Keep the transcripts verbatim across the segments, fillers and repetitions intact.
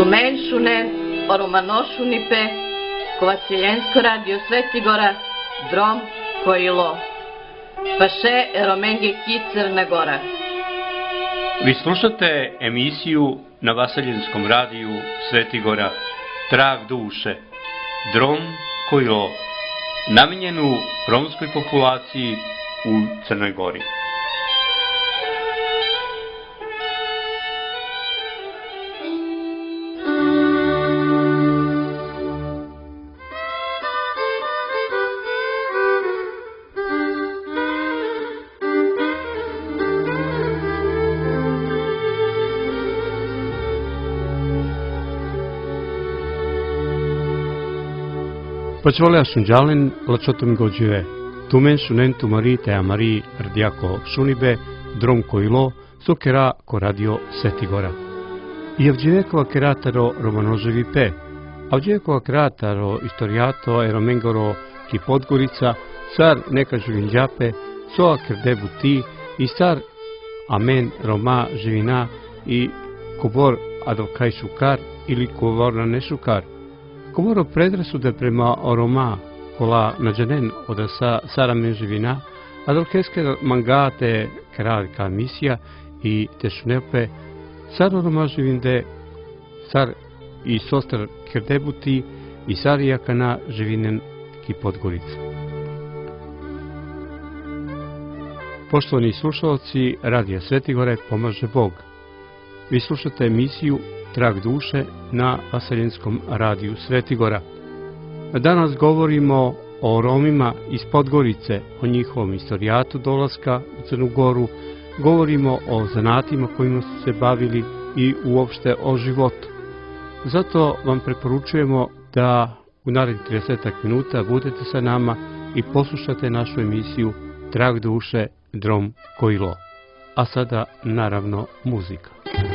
Tumenšune, Oromanošunipe, Kovacijensko radio Svetigora, Drom, Kojilo, Paše, Eromenge, Crna Gora. Vi slušate emisiju na Vasaljenskom radiju Svetigora, Trag duše, Drom, Kojilo, namijenjenu romskoj populaciji u Crnoj Gori. Počvolea šunđalen, lačotom gođive, tumen šunen tumarite amari rdiako šunibe, drom kojilo, sukera ko radio Svetigora. I avđivekova kerataro romanoževi pe, avđivekova kerataro istorijato eromengoro ki Podgorica, sar neka žuvinđape, soa kerdebu ti, i sar amen roma živina i kobor adokaj šukar ili kobor na nešukar. Komoro predrasude prema Oroma, kola nađanen od sa, saramen živina, adolkeske mangate kralika misija i tešnepe, sar Oroma živinde, sar i sostar kerdebuti i sar jakana živinen ki Podgorica. Poštovani slušalci Radija Svetigore pomaže Bog. Vi slušate emisiju Trag duše na Vasaljenskom radiju Svetigora. Danas govorimo o Romima iz Podgorice, o njihovom istorijatu dolaska u Crnu Goru, govorimo o zanatima kojima su se bavili i uopšte o životu. Zato vam preporučujemo da u narednih trideset minuta budete sa nama i poslušate našu emisiju Trag duše, Drom, Kojilo. A sada, naravno, muzika.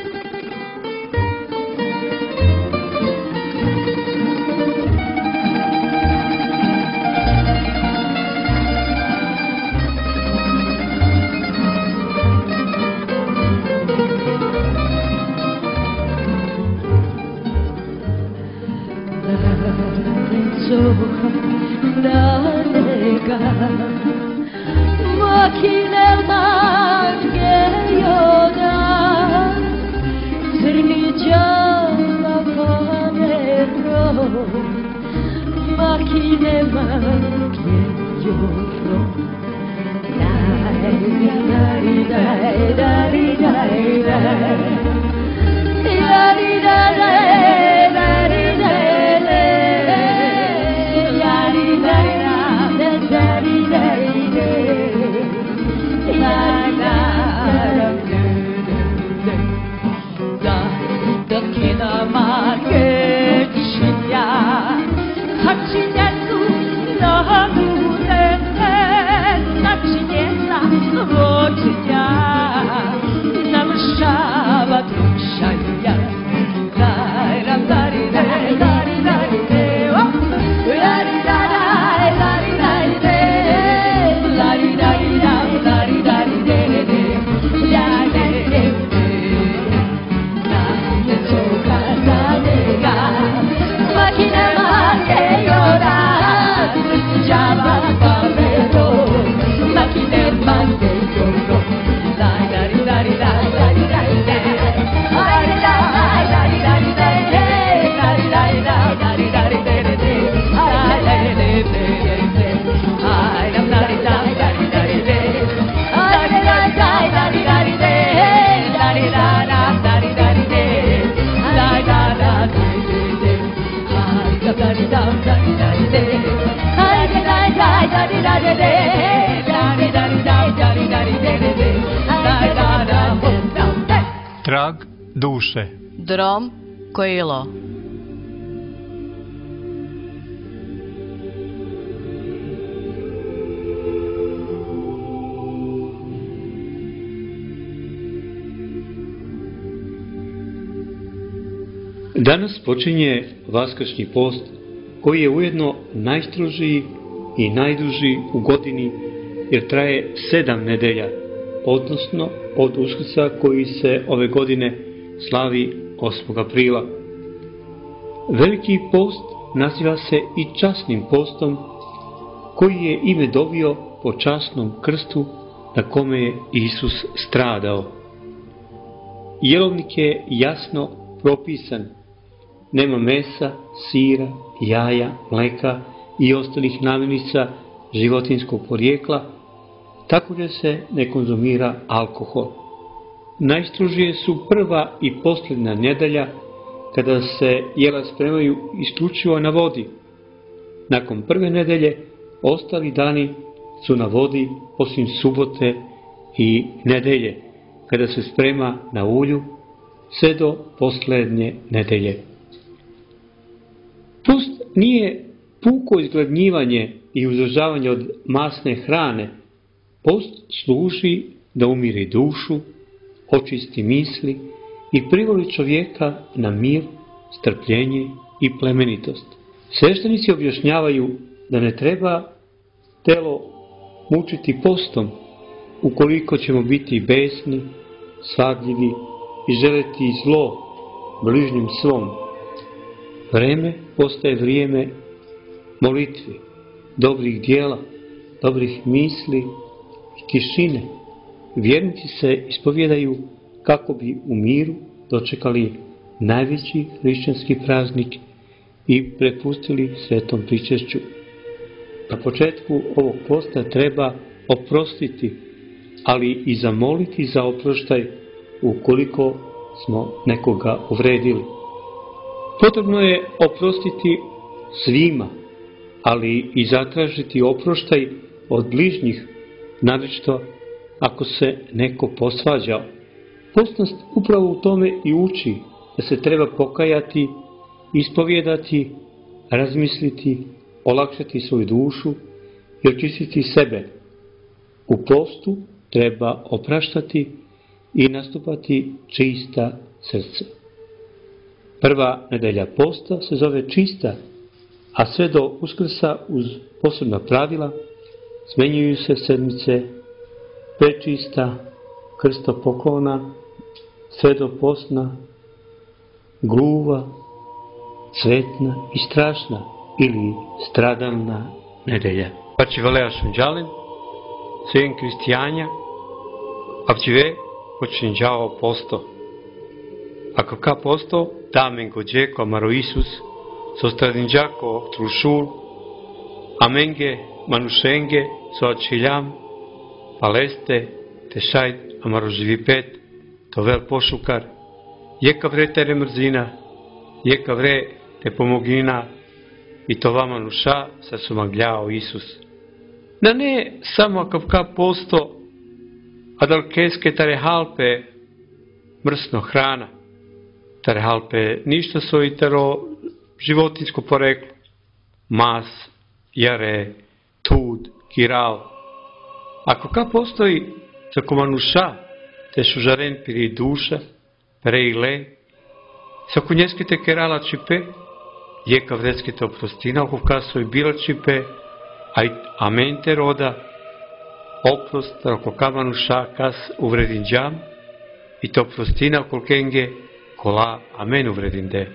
Trag duše, Drom, Kojilo. Danas počinje Vaskršnji post, koji je ujedno najstrožiji i najduži u godini, jer traje sedam nedelja, odnosno od Uskrsa koji se ove godine slavi osmog aprila. Veliki post naziva se i časnim postom, koji je ime dobio po časnom krstu na kome je Isus stradao. Jelovnik je jasno propisan. Nema mesa, sira, jaja, mleka i ostalih namirnica životinjskog porijekla, tako da se ne konzumira alkohol. Najstrožije su prva i posljednja nedelja, kada se jela spremaju isključivo na vodi. Nakon prve nedelje, ostali dani su na vodi, osim subote i nedelje, kada se sprema na ulju, sve do posljednje nedelje. Post nije puko izgladnjivanje i uzdržavanje od masne hrane. Post služi da umiri dušu, očisti misli i privoli čovjeka na mir, strpljenje i plemenitost. Sveštenici objašnjavaju da ne treba telo mučiti postom, ukoliko ćemo biti besni, svadljivi i želeti zlo bližnjem svom. Vreme postaje vrijeme molitve, dobrih dijela, dobrih misli i tišine. Vjernici se ispovjedaju kako bi u miru dočekali najveći hrišćanski praznik i prepustili svetom pričešću. Na početku ovog posta treba oprostiti, ali i zamoliti za oproštaj ukoliko smo nekoga uvredili. Potrebno je oprostiti svima, ali i zatražiti oproštaj od bližnjih, naročito ako se neko posvađao. Post nas upravo u tome i uči da se treba pokajati, ispovjedati, razmisliti, olakšati svoju dušu i očistiti sebe. U postu treba opraštati i nastupati čista srce. Prva nedelja posta se zove čista, a sve do Uskrsa uz posebna pravila smenjuju se sedmice prečista, krstopoklona, sve do posna, gluva, cvetna i strašna ili stradalna nedelja. Pači valea šunđalen, svem kristijanja, avčive počinjao posto. Ako ka posto, tamen gođe ko maro Isus, sostradinđako trušul, amenge manušenge so ačiljam, paleste, te šajt amaro živi pet, to vel pošukar, jeka vre tere mrzina, jeka vre te pomogina, i to vama nuša sa sumagljao Isus. Na ne samo akav ka posto, a dal keske tare halpe mrsno hrana, tare halpe ništa so i taro životinsko poreklo, mas, jare, tud, kiral. Ako ka postoji za komanuša, te šužaren piri duša, pre i le, sa kunjeskite kerala čipe, jeka vredskite oprostina, ako ka so i bila čipe, a mente roda, oprost, ako ka manuša, kas uvredin džam, i to oprostina kolkenge, kola, amen uvredin de.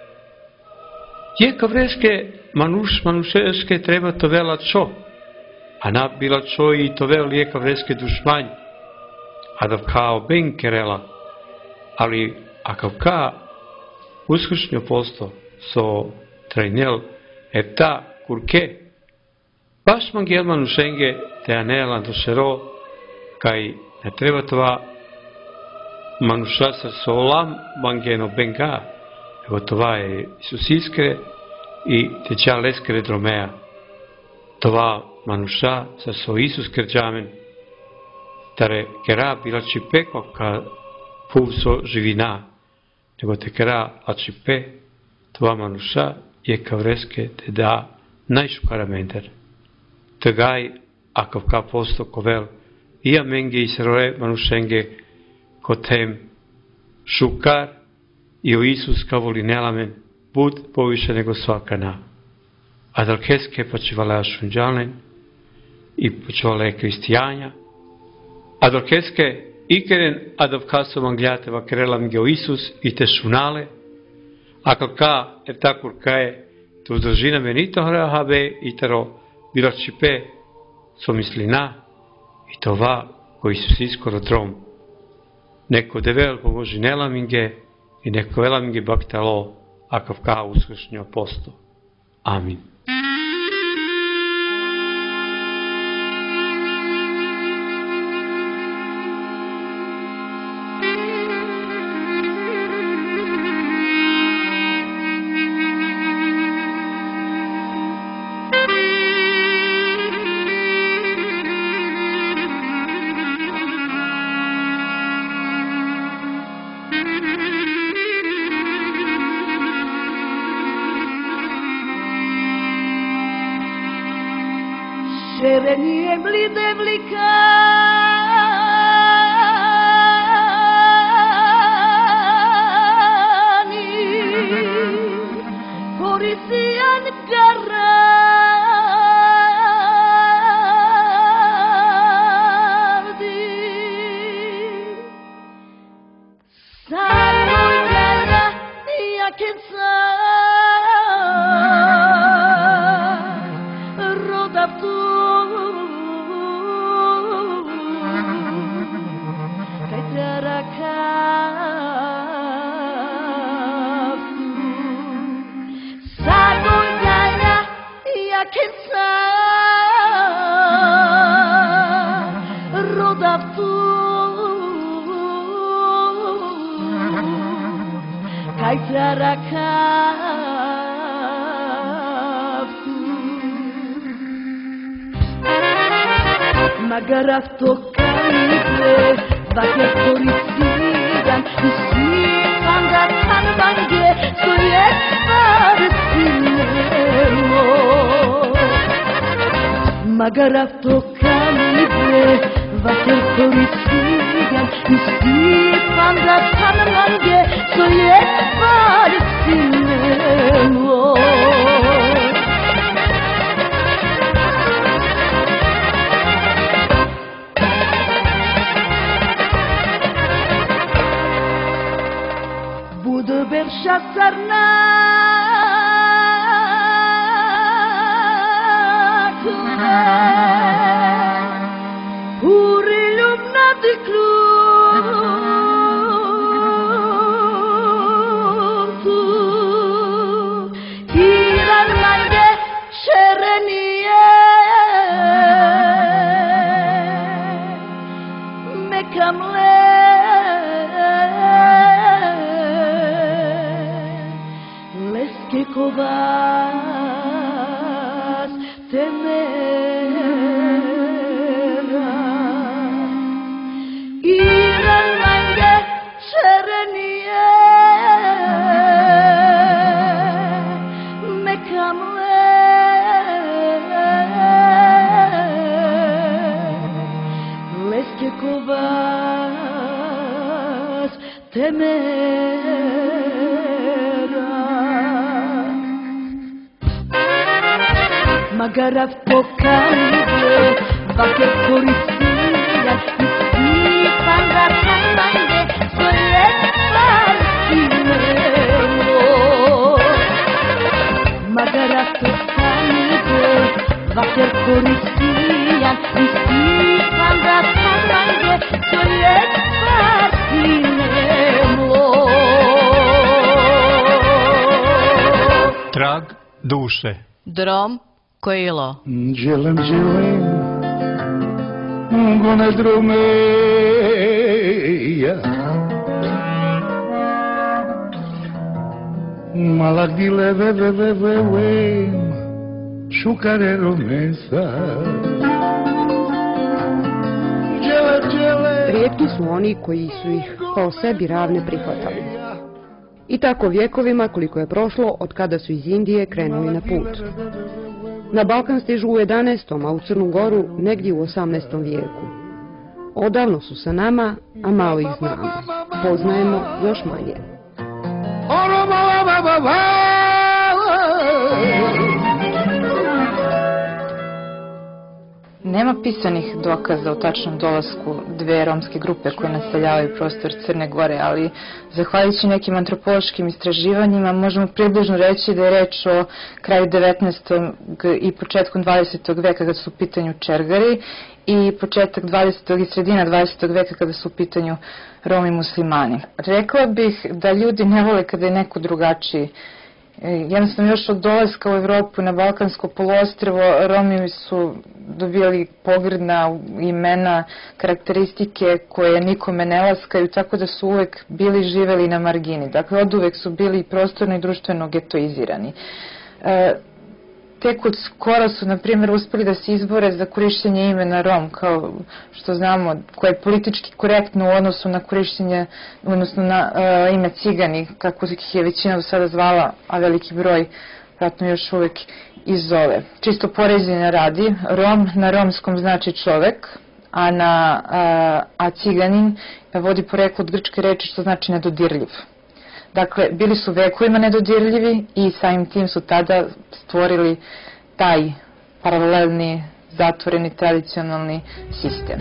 Jeka vredske manuš, manušeške treba to vela čo, a na bila čo i to vel jeka vredske dušmanj, a da kao ben kerela, ali akav ka uskršnjo posto so trajnel eta kurke, baš mangel manušenge te anelan do šero, kaj ne treba tova manušasa so olam mangeno benga, nego tova je Isus iskre i te ča leskre dromea. Tova manuša sa so Isus krđamen, tare kera bila čipeko ka pulso živina, nego te kera la čipe, tova manuša je kavreske te da najšukaramenter. Tegaj akav ka posto kovel, i amenge i sroe manušenge kotem šukar i o Isus kavoli nelamen, bud poviše nego svakana. A dalkeske počivale šunđalen i počivale kristijanja, a dalkeske ikeren adavkasom angljateva kerelam ge o Isus i te šunale, Akalka ertakurkae tu držina menito hrahabe itaro bilačipe somislina i tova koji su si skoro drom. Neko devel pomoži nelaminge i neko elaminge baktalo akavka uskršnjo posto. Amin. Šerenije blide vlikani, korisijan gardi, sanoj gara jaken sam rodav tu. Kaj tara kaftu Magaraf to kajte Vake korisigan Isipan da tanbange So je stvar sinemo Magaraf to kajte Vake korisigan Isipan da tanbange So je stvar sinemo Budu bevša sarna Huri ljubna diklu Kovas temera Iran mange čerenije Mekamle Leske kovas temera Magaraf pokajde, vake korisijan Isipan da tanbange, so je stvar sinemo Magaraf pokajde, vake korisijan Isipan da tanbange, so je stvar sinemo Trag duše. Drom Kojilo. Želem, želem, gone drumeja Malak dile ve ve ve ve ve Šukare romesa Žele, žele Rijetki su oni koji su ih kao sebi ravne prihvatali. I tako vjekovima koliko je prošlo od kada su iz Indije krenuli na put. Na Balkan stižu u jedanaestom, a u Crnu Goru negdje u osamnaestom vijeku. Odavno su sa nama, a malo ih znamo. Poznajemo još manje. Nema pisanih dokaza o tačnom dolasku dve romske grupe koje naseljavaju prostor Crne Gore, ali zahvaljujući nekim antropološkim istraživanjima možemo približno reći da je reč o kraju devetnaestog i početkom dvadesetog veka kada su u pitanju Čergari i početak dvadesetog i sredina dvadesetog veka kada su u pitanju Romi muslimani. Rekla bih da ljudi ne vole kada je neko drugačiji. Jednostavno još od dolaska u Evropu na Balkansko poluostrvo Romi su dobili pogrdna imena, karakteristike koje nikome ne laskaju, tako da su uvek bili živeli na margini. Dakle, od uvek su bili prostorno i društveno getoizirani. Tek od skora su, na primjer, uspeli da se izbore za korišćenje imena Rom, kao što znamo, koje je politički korektno u odnosu na korišćenje, odnosno na uh, ime Cigani, kako ih je većina do sada zvala, a veliki broj vratno još uvek i zove. Čisto poređenja radi, Rom na romskom znači čovek, a, na, uh, a Ciganin vodi poreklo od grčke reči što znači nedodirljiv. Dakle, bili su vekovima nedodirljivi i samim tim su tada stvorili taj paralelni, zatvoreni, tradicionalni sistem.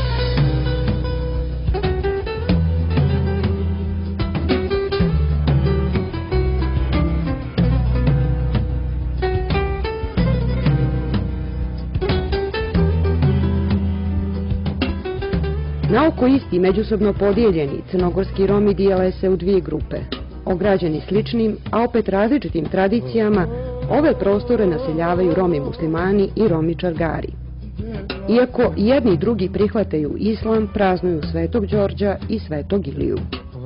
Naoko isti i međusobno podijeljeni crnogorski Romi dijele se u dvije grupe. Ograđeni sličnim, a opet različitim tradicijama, ove prostore naseljavaju Romi muslimani i Romi Čargari. Iako jedni i drugi prihvataju islam, praznuju Svetog Đorđa i Svetog Iliju.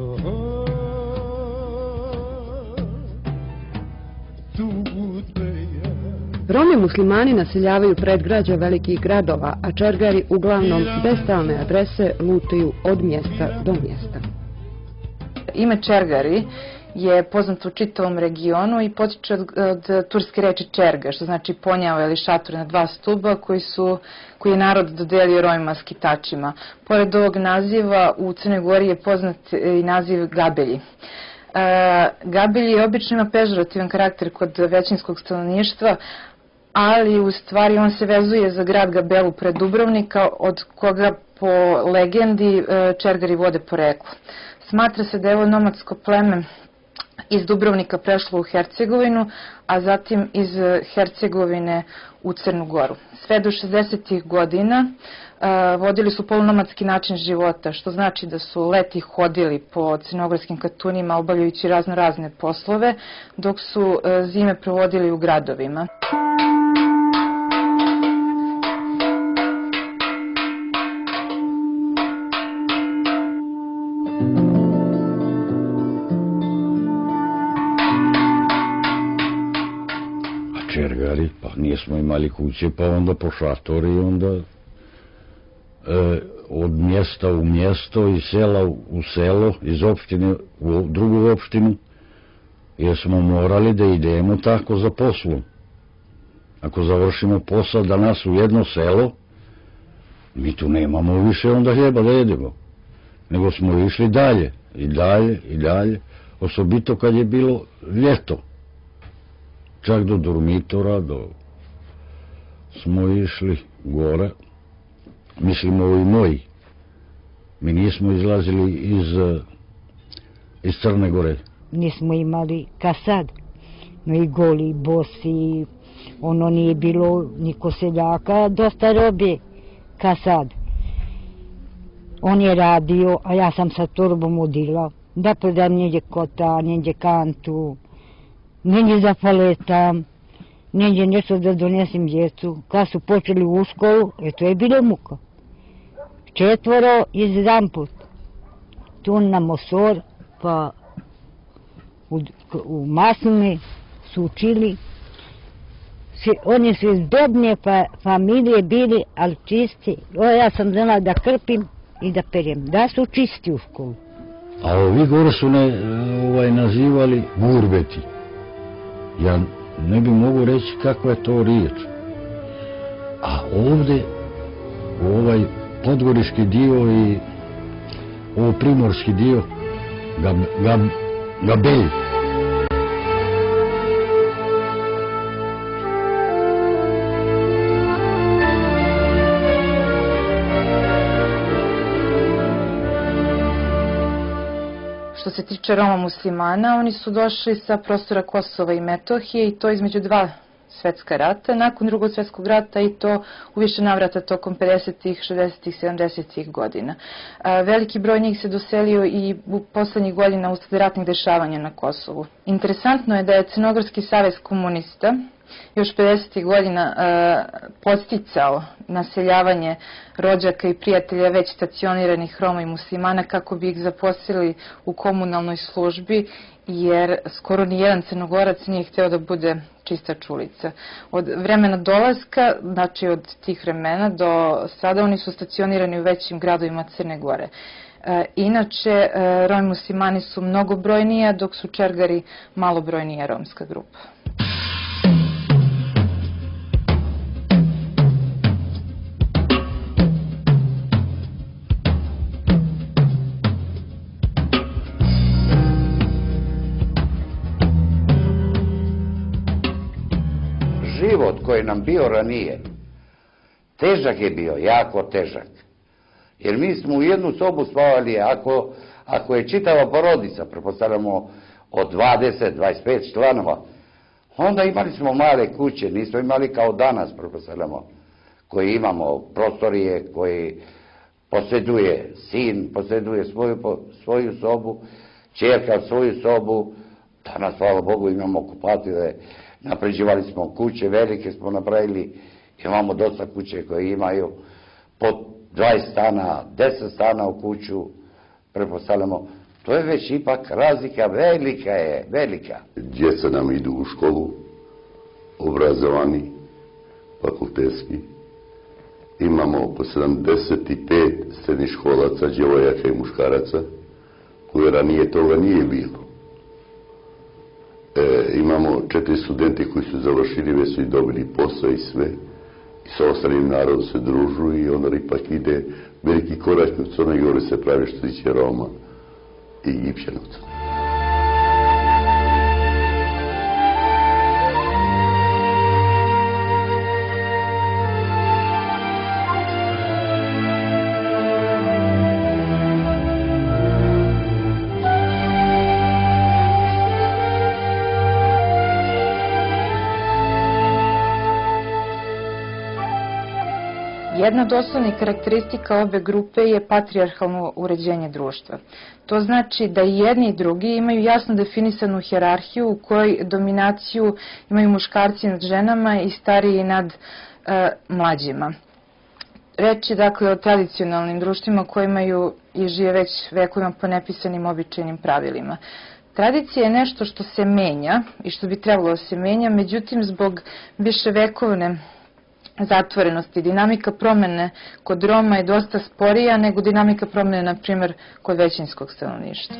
Romi muslimani naseljavaju predgrađa velikih gradova, a Čargari uglavnom bez stalne adrese lutaju od mjesta do mjesta. Ime Čergari je poznato u čitavom regionu i potiče od, od turske reči čerga, što znači ponjava ili šator na dva stuba koji, su, koji je narod dodelio Romima skitačima. Pored ovog naziva u Crnoj Gori je poznat i naziv Gabelji. E, Gabelji obično ima pežorativan karakter kod većinskog stanovništva, ali u stvari on se vezuje za grad Gabelu pred Dubrovnika, od koga po legendi Čergari vode poreklo. Smatra se da je ovo nomadsko pleme iz Dubrovnika prešlo u Hercegovinu, a zatim iz Hercegovine u Crnu Goru. Sve do šezdesetih godina uh, vodili su polunomadski način života, što znači da su leti hodili po crnogorskim katunima obavljajući razno razne poslove, dok su uh, zime provodili u gradovima. Čergari, pa nismo imali kuće, pa onda po šatori, onda e, od mjesta u mjesto, iz sela u selo, iz opštine u drugu opštinu, jer smo morali da idemo tako za poslom. Ako završimo posao danas u jedno selo, mi tu nemamo više onda hljeba da jedemo, nego smo išli dalje, i dalje, i dalje, osobito kad je bilo ljeto. Čak do Durmitora, do... smo išli gore, mislim ovi moji. Mi nismo izlazili iz, iz Crne Gore. Nismo imali kasad, no i goli, i bosi, ono nije bilo niko seljaka, dosta robe kasad. On je radio, a ja sam sa torbom odila, da prodam njeđe kota, njeđe kantu, negdje za paletam, negdje nešto da donesem djecu. Kad su počeli u školu, e to je bilo muka. Četvoro iz jedan put. Tu na Mosor, pa u, u Masline su učili. Oni su iz dobne pa, familije bili, ali čisti. O, ja sam znala da krpim i da perem. Da su čisti u školu. A ovi gore su ne, ovaj, nazivali gurbeti. Ja ne bi mogu reći kakva je to riječ. A ovdje, ovaj podgoriški dio i ovo primorski dio, gab, gab, Gabelji. Što se tiče Roma muslimana, oni su došli sa prostora Kosova i Metohije i to između dva svetska rata, nakon drugog svetskog rata i to u više navrata tokom pedesetih, šezdesetih, sedamdesetih godina. Veliki broj njih se doselio i u poslednjih godina usled ratnih dešavanja na Kosovu. Interesantno je da je Crnogorski savez komunista još pedesetih godina podsticao naseljavanje rođaka i prijatelja već stacioniranih Roma i muslimana kako bi ih zaposlili u komunalnoj službi, jer skoro nijedan Crnogorac nije hteo da bude čistač ulica. Od vremena dolaska, znači od tih vremena do sada, oni su stacionirani u većim gradovima Crne Gore. Inače, Romi muslimani su mnogobrojnija, dok su Čergari malobrojnija romska grupa. Život koji nam bio ranije, težak je bio, jako težak. Jer mi smo u jednu sobu spavali, ako, ako je čitava porodica, pretpostavljamo od dvadeset do dvadeset pet članova, onda imali smo male kuće, nismo imali kao danas, pretpostavljamo, koji imamo prostorije, koji posjeduje sin, posjeduje svoju, svoju sobu, ćerka svoju sobu. Danas, hvala Bogu, imamo kupative, napređivali smo kuće, velike smo napravili, imamo dosta kuće koje imaju po dvadeset stana, deset stana u kuću, pretpostavljamo. To je već ipak razlika, velika je, velika. Djeca nam idu u školu, obrazovani, fakultetski. Imamo po sedamdeset pet srednjih školaca, djevojaka i muškaraca, koje ranije toga nije bilo. E, imamo četiri studenti koji su završili, već su i dobili posao i sve. I sa ostalim narodom se družu i onda ipak ide veliki korak u Crnoj Gori se pravi što tiče Roma i Egipćanaca. Jedna od osnovnih karakteristika obe grupe je patrijarhalno uređenje društva. To znači da i jedni i drugi imaju jasno definisanu hijerarhiju u kojoj dominaciju imaju muškarci nad ženama i stariji nad e, mlađima. Reč je dakle o tradicionalnim društvima koji imaju i žive već vekovima po nepisanim običajnim pravilima. Tradicija je nešto što se menja i što bi trebalo da se menja, međutim zbog viševekovne zatvorenosti. Dinamika promene kod Roma je dosta sporija nego dinamika promene, na primjer, kod većinskog stanovništva.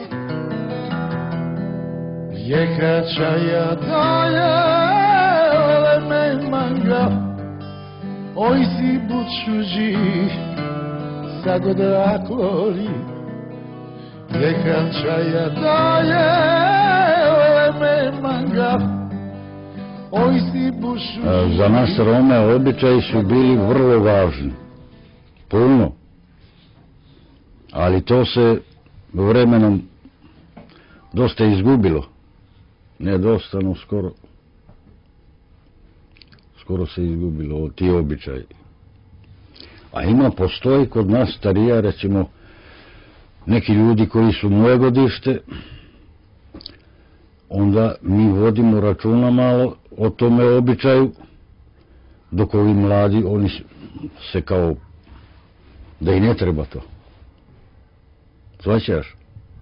Rijeka čaja daje, leme manga, oj si bučuđi, sagoda klori. Rijeka čaja daje, leme manga, za nas Rome običaji su bili vrlo važni, puno, ali to se vremenom dosta izgubilo, ne dosta, no skoro, skoro se izgubilo ti običaji. A ima, postoji kod nas starija, recimo, neki ljudi koji su moje godište, onda mi vodimo računa malo o tome običaju, dok ovi mladi, oni se kao, da i ne treba to. Svaćaš?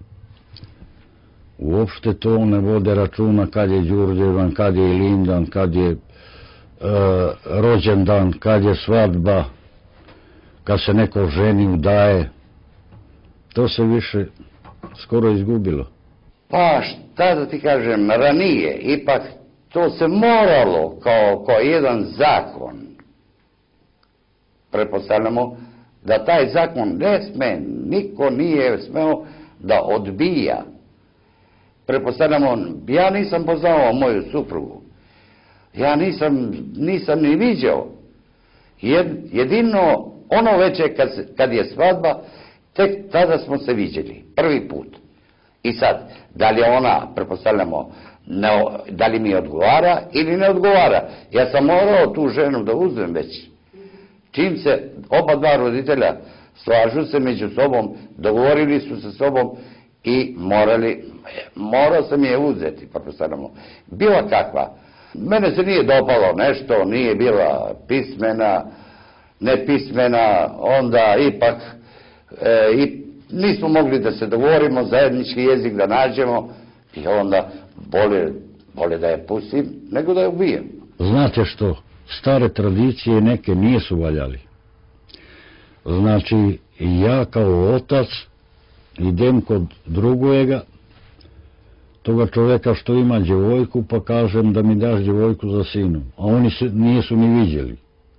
Uopšte to ne vode računa kad je Đurđevan, kad je Ilindan, kad je e, rođendan, kad je svadba, kad se neko ženi, udaje. To se više skoro izgubilo. Pa šta da ti kažem, ranije, ipak to se moralo kao, kao jedan zakon. Pretpostavljamo da taj zakon ne sme, niko nije smeo da odbija. Pretpostavljamo, ja nisam poznao moju suprugu, ja nisam, nisam ni viđao. Jed, jedino ono veče kad, kad je svadba, tek tada smo se viđeli, prvi put. I sad, da li ona, pretpostavljamo, ne, da li mi odgovara ili ne odgovara. Ja sam morao tu ženu da uzmem već. Čim se oba dva roditelja slažu se među sobom, dogovorili su se sobom i morali, morao sam je uzeti, pretpostavljamo. Bila kakva. Mene se nije dopalo nešto, nije bila pismena, nepismena, onda ipak e, i nismo mogli da se dogovorimo, zajednički jezik da nađemo i onda bolje, bolje da je pustim nego da je ubijem. Znate što, stare tradicije neke nisu valjali. Znači, ja kao otac idem kod drugojega, toga čoveka što ima djevojku, pa kažem da mi daš djevojku za sinu. A oni se nisu ni vidjeli.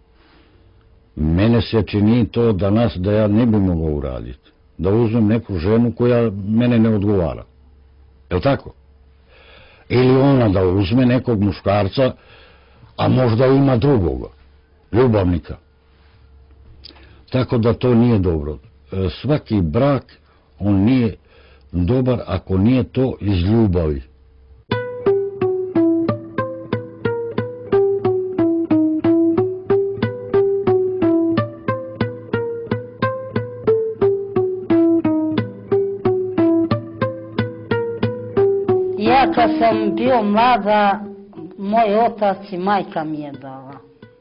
Mene se čini to danas da ja ne bi mogao uraditi. Da uzmem neku ženu koja mene ne odgovara. Je li tako? Ili ona da uzme nekog muškarca, a možda ima drugoga, ljubavnika. Tako da to nije dobro. Svaki brak, on nije dobar ako nije to iz ljubavi. Ja kad sam bio mlada, moj otac i majka mi je dala.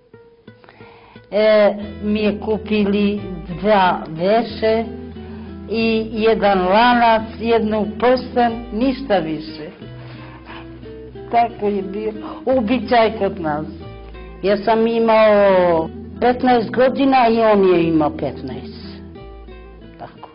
E, mi je kupili dva veše i jedan lanac, jednu prsten, ništa više. Tako je bio običaj kod nas. Ja sam imao petnaest godina i on je imao petnaest. Tako.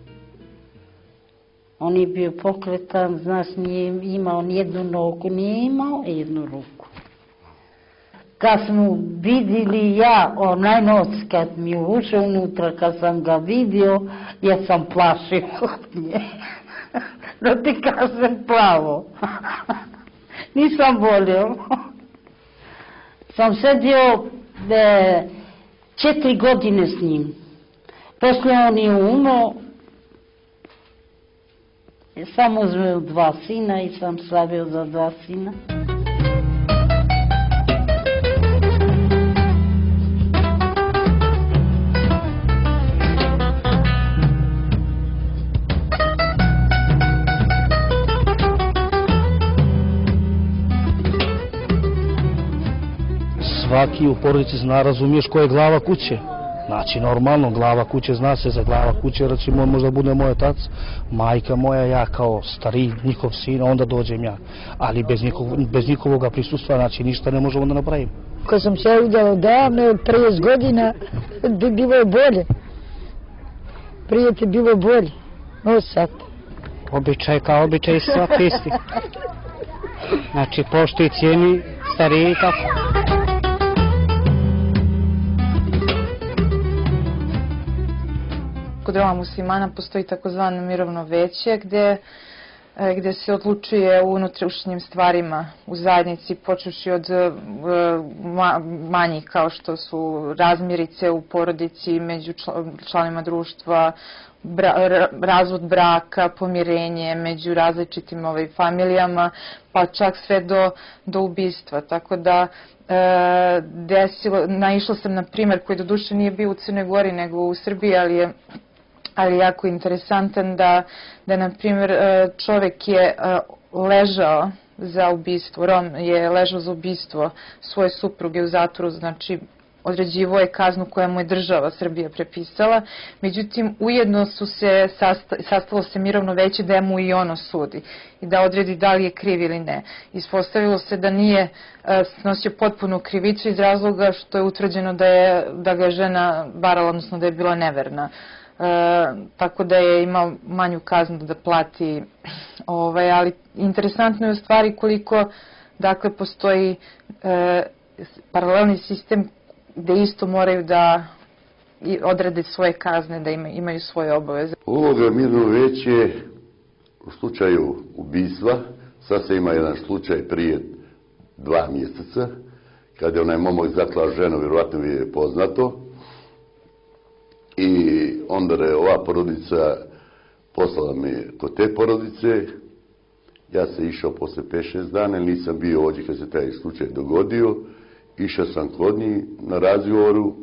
On je bio pokretan, znaš, nije imao nijednu nogu, nije imao jednu ruku. Kad smo vidjeli ja, onaj noć kad mi je ušao unutra, kad sam ga vidio, ja sam plašio od nje. Da ti kažem pravo. Nisam volio. Sam sedio e, četiri godine s njim. Poslije on je umro. Sam uzmeo dva sina i sam slavio za dva sina. Svaki u porodici zna, razumiješ ko je glava kuće. Znači, normalno, glava kuće, zna se za glava kuće, recimo, možda bude moj otac, majka moja, ja kao stari, njihov sin, onda dođem ja. Ali bez, njihov, bez njihovoga prisustva, znači, ništa ne možemo da napravimo. Kad sam se udala davno, trideset godina, bi bilo bolje. Prije ti bilo bolje. No sad. Običaj kao običaj svaki isti. Znači, poštuj cijeni stariji i tako. Kod Roma muslimana postoji takozvano mirovno veće gdje, gdje se odlučuje u unutrašnjim stvarima u zajednici, počevši od manjih kao što su razmirice u porodici među članovima društva, bra, razvod braka, pomirenje među različitim ovaj, familijama, pa čak sve do, do ubistva. Tako da e, desilo, naišla sam na primjer koji do duše nije bio u Crnoj Gori nego u Srbiji, ali je ali jako interesantan da, da na primjer, čovjek je ležao za ubistvo, Rom je ležao za ubistvo svoje supruge u zatvoru, znači određivo je kaznu koja mu je država Srbija prepisala, međutim ujedno su se sasta, sastalo se mirovno veće da mu i ono sudi i da odredi da li je kriv ili ne. Ispostavilo se da nije snosio potpunu krivicu iz razloga što je utvrđeno da, je, da ga je žena varala, odnosno da je bila neverna. E, tako da je imao manju kaznu da plati, ovaj, ali interesantno je u stvari koliko dakle postoji e, paralelni sistem gde isto moraju da odrede svoje kazne, da ima, imaju svoje obaveze. Uloga mirno veće u slučaju ubistva, sad se ima jedan slučaj prije dva mjeseca, kada je onaj momak zaklao ženu, vjerovatno vi je poznato, i onda je ova porodica poslala me kod te porodice, ja sam išao posle pet šest dana, nisam bio ovdje kad se taj slučaj dogodio, išao sam kod njih na razgovoru,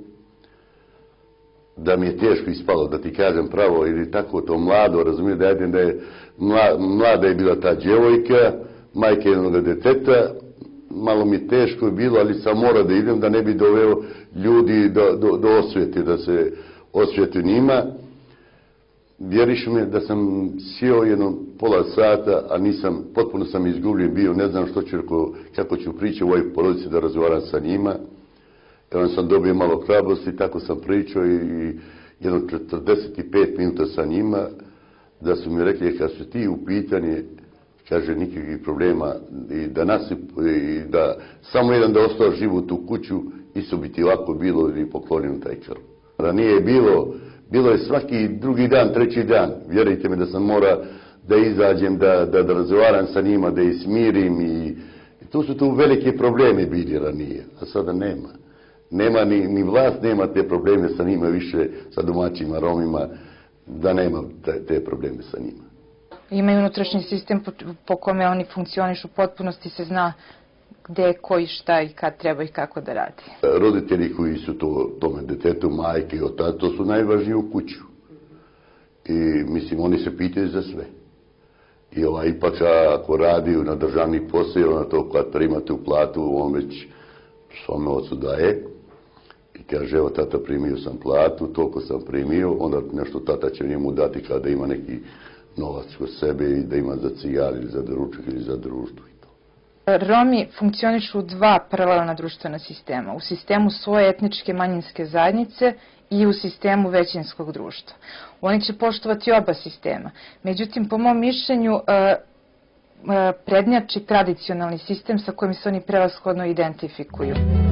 da mi je teško ispalo, da ti kažem pravo, ili tako to mlado, razumijem da je, da je mlada je bila ta djevojka, majka jednog deteta, malo mi je teško bilo, ali sam morao da idem, da ne bi doveo ljudi do, do, do osvijete, da se osvijeti njima. Vjeriš me da sam sjeo jedno pola sata, a nisam, potpuno sam izgubljen bio, ne znam što ću, kako ću pričati u ovoj porodici da razgovaram sa njima. I onda sam dobio malo hrabrosti, tako sam pričao i jedno četrdeset pet minuta sa njima, da su mi rekli, kad su ti u pitanje, kaže, nikakvih problema, i da nasip, i da samo jedan da ostao život u kuću, isto bi ti ovako bilo i poklonio taj krv. Ranije je bilo, bilo je svaki drugi dan, treći dan, vjerujte mi da sam mora da izađem, da, da, da razgovaram sa njima, da ih smirim i, i tu su tu velike probleme bili ranije, a sada nema. Nema ni, ni vlast, nema te probleme sa njima više, sa domaćima Romima, da nema te, te probleme sa njima. Imaju unutrašnji sistem po, po kome oni funkcionišu, u potpunosti se zna gde, ko i šta i kad treba i kako da radi. Roditelji koji su to, tome detetu, majke i otac, to su najvažniji u kuću. I mislim, oni se pitaju za sve. I ova, ipak ako radi na državni posao, na to kad primate u platu, on već svome ocu daje. I kaže, evo tata, primio sam platu, toliko sam primio, onda nešto tata će njemu dati kada ima neki novac kod sebe i da ima za cigar ili za doručak ili za društvo. Romi funkcionišu u dva paralelna društvena sistema. U sistemu svoje etničke manjinske zajednice i u sistemu većinskog društva. Oni će poštovati oba sistema. Međutim, po mom mišljenju, prednjači tradicionalni sistem sa kojim se oni prevashodno identifikuju.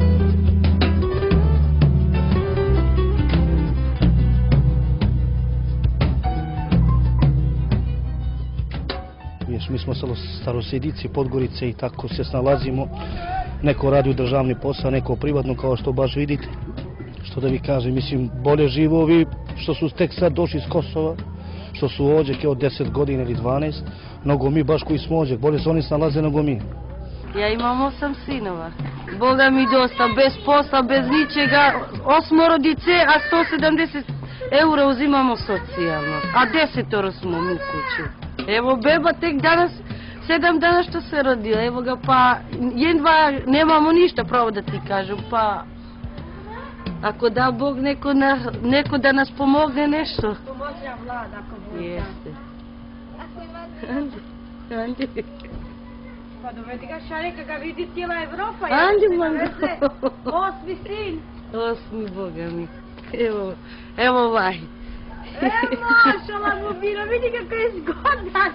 Mi smo starosjedici, Podgorice i tako se snalazimo. Neko radi u državni posao, neko privatno, kao što baš vidite. Što da vi kažem, mislim, bolje živo ovi što su tek sad došli iz Kosova, što su ovdje kao deset godina ili dvanaest, nego mi baš koji smo ovdje, bolje se oni snalaze nego mi. Ja imam osam sinova. Boga mi dosta, bez posla, bez ničega, osmoro dice, a sto sedamdeset eura uzimamo socijalno, a desetoro smo mi kuću. Evo beba tek danas, sedam dana što se rodila, evo ga pa, jedva nemamo ništa, pravo da ti kažem, pa ako da Bog neko, na, neko da nas pomogne nešto. Pomože vlada ako bude. Jeste. Andi, Andi. Pa dovedi ga šareka, ga vidi cijela Evropa. Andi, mango. Osmi sin. Osmi, Boga mi. Evo, evo ovaj. E, mašala Bobina, vidi kako je zgodan.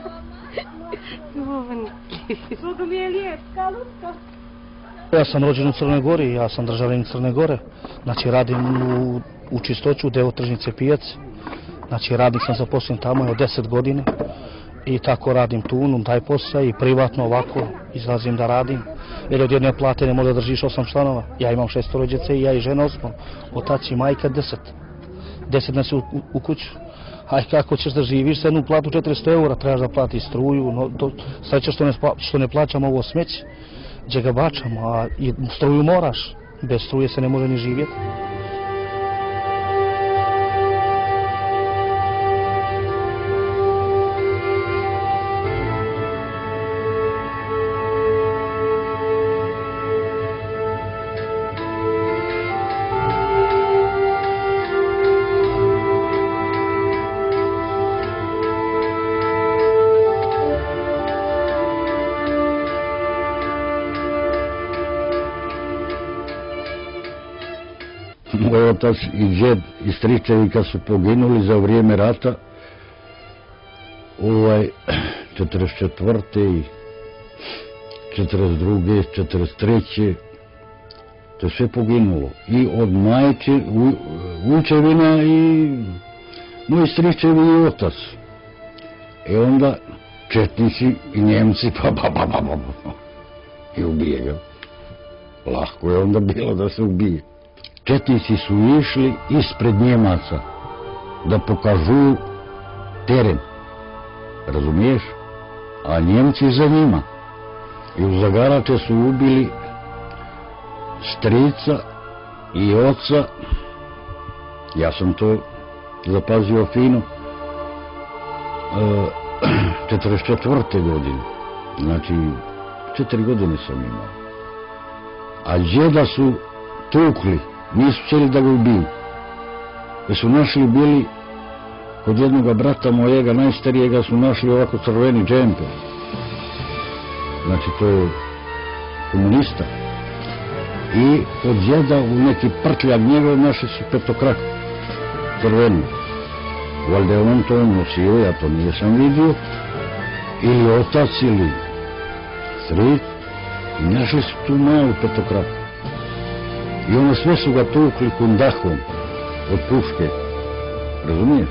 Boga mi je lijep, kalutka. Ja sam rođen u Crnoj Gori, ja sam državljanin Crne Gore. Znači radim u, u čistoću, deo tržnice Pijac. Znači radnik sam zaposlen tamo od deset godine. I tako radim tu, unum taj posao i privatno ovako izlazim da radim. Jer od jedne plate ne može da držiš osam članova. Ja imam šestoro djece i ja i žena osmom. Otac i majka deset. Deset nas je u, u, u kuću. Aj kako ćeš da živiš sa jednu platu četiristo eura, trebaš da plati struju. No, to, sreća što ne, što ne plaćam ovo smeće, gdje ga bačamo, a i struju moraš. Bez struje se ne može ni živjeti. Moj otac i džed i stričevi kad su poginuli za vrijeme rata, ovaj, četrdeset četvrte i četrdeset druge, četrdeset treće to je sve poginulo. I od majke, učevina i moji stričevi i otac. I onda četnici i Njemci, pa pa pa pa pa i ubije ga. Lahko je onda bilo da se ubije. Četnici su išli ispred Njemaca da pokažu teren razumiješ? A Njemci za njima. I u Zagarače su ubili strica i oca, ja sam to zapazio fino, četrdeset četvrte godine, znači četiri godine sam imao. A džeda su tukli, nisu htjeli da ga ubiju. Jer su našli bili, kod jednog brata mojega, najstarijega, su našli ovako crveni džemper. Znači to je komunista. I kod djeda u neki prtljak njegov našli su petokrak crveni. Valjda je on to nosio, ja to nisam vidio. Ili otac, ili stric. I našli su tu malu petokrak. I ono sve su ga tukli kundahom od puške. Razumiješ?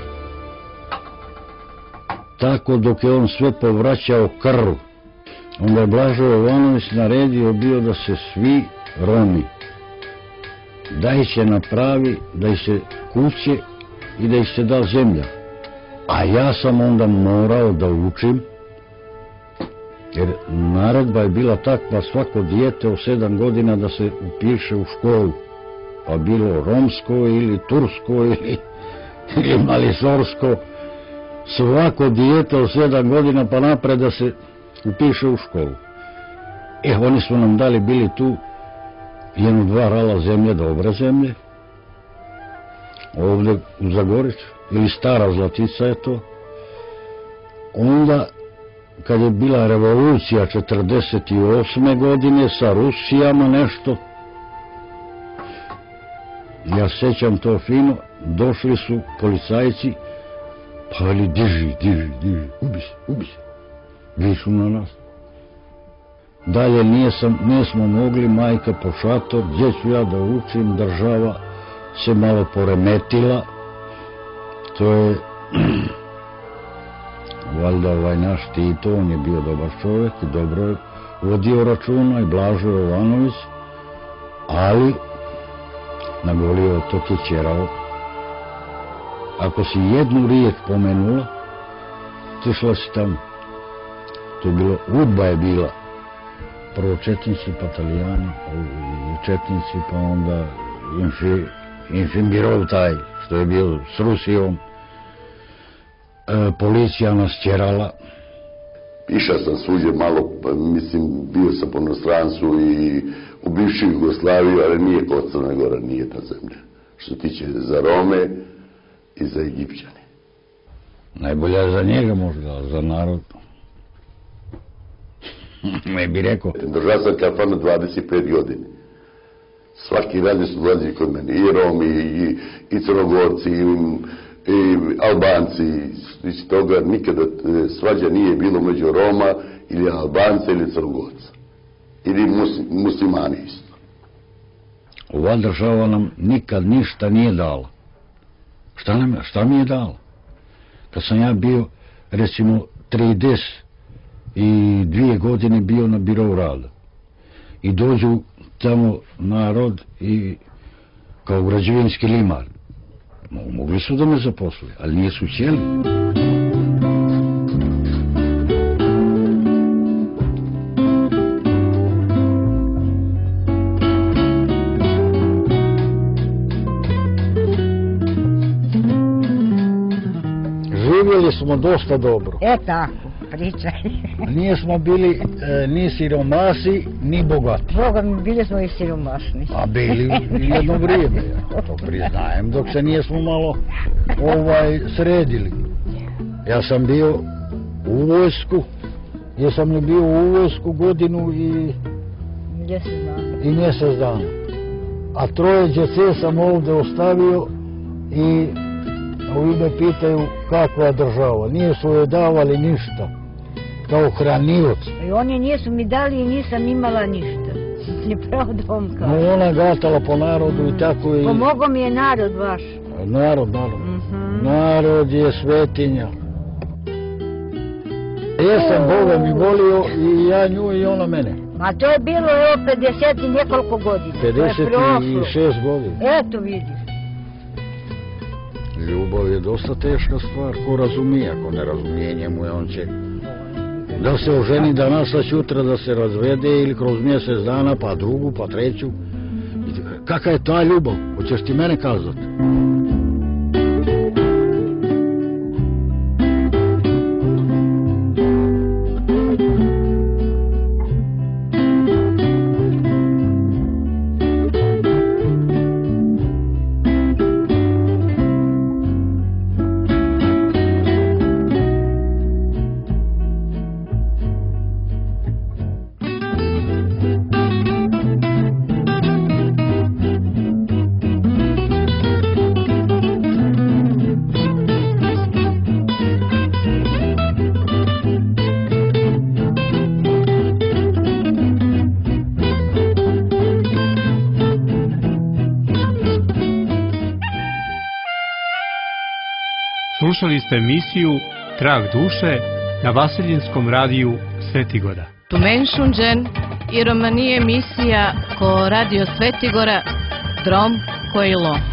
Tako dok je on sve povraćao krv. Onda je Blažo Jovanović naredio bio da se svi Romi da ih se napravi, da ih se kuće i da ih se da zemlja. A ja sam onda morao da učim, jer naredba je bila takva svako dijete od sedam godina da se upiše u školu. Pa bilo romsko ili tursko ili, ili malisorsko. Svako dijete od sedam godina pa napred da se upiše u školu. E, oni su nam dali bili tu jedno dva rala zemlje, dobre zemlje, ovdje u Zagoriću, ili Stara Zlatica je to. Onda, kad je bila revolucija četrdeset osme godine sa Rusijama nešto, ja sećam to fino, došli su policajci, pa veli diži, diži, diži, ubi se, ubi se. Višu na nas. Dalje nismo mogli, majka po šator, gdje ću ja da učim, država se malo poremetila. To je valjda ovaj naš Tito, on je bio dobar čovjek i dobro je vodio računa, i Blažo Jovanović, ali na Goli otok je ćerao. Ako si jednu riječ pomenula, tišla si tamo. To je bilo, udba je bila. Prvo četnici, pa Italijani, četnici, pa onda Infimbirov taj, što je bio s Rusijom. Policija nas tjerala. Išao sam svuđe malo, mislim, bio sam po inostranstvu i u bivšu Jugoslaviju, ali nije kod Crna Gora, nije ta zemlja. Što tiče za Rome i za Egipćane. Najbolja je za njega možda, za narod. Ne bi rekao. Držao sam kafanu dvadeset pet godina. Svaki dan su dolazili kod mene, i Romi, i, i Crnogorci, i, i Albanci. Iz toga nikada svađa nije bilo među Roma, ili Albanca, ili Crnogorca. Ili mus, muslimani isto. Ova država nam nikad ništa nije dala. Šta, nam, šta mi je dala? Kad sam ja bio, recimo, trideset i dvije godine bio na birou rada. I dođu tamo narod i kao građevinski limar. Mogli su da me zaposle, ali nisu htjeli. Živjeli smo dosta dobro. E tako, pričaj. Nismo bili e, ni siromasi, ni bogati. Boga mi, bili smo i siromašni. A bili jedno vrijeme, ja to priznajem, dok se nijesmo malo ovaj, sredili. Ja sam bio u vojsku, ja sam li bio u vojsku godinu i mjesec dana. I mjesec dana. A troje djece sam ovdje ostavio i ovi me pitaju kakva država. Nisu joj davali ništa, kao hranioc. I oni nisu mi dali i nisam imala ništa. Ni pravdom kao. No ona gatala po narodu i tako i... Pomogao mi je narod vaš. Narod, narod. Mm-hmm. Narod je svetinja. Ja sam Boga mi volio i ja nju i ona mene. Ma to je bilo evo pedeset i nekoliko godina. pedeset šest godina. Eto vidiš. Ljubav je dosta teška stvar, ko razumije, ako ne razumije njemu je on će da se oženi danas, a sutra da se razvede ili kroz mjesec dana, pa drugu, pa treću. Kaka je ta ljubav? Hoćeš ti mene kazati? Slušali ste emisiju Trag duše na Vaseljinskom radiju Svetigora. Tumenšunđen i romanije emisija ko radio Svetigora Drom Kojlo.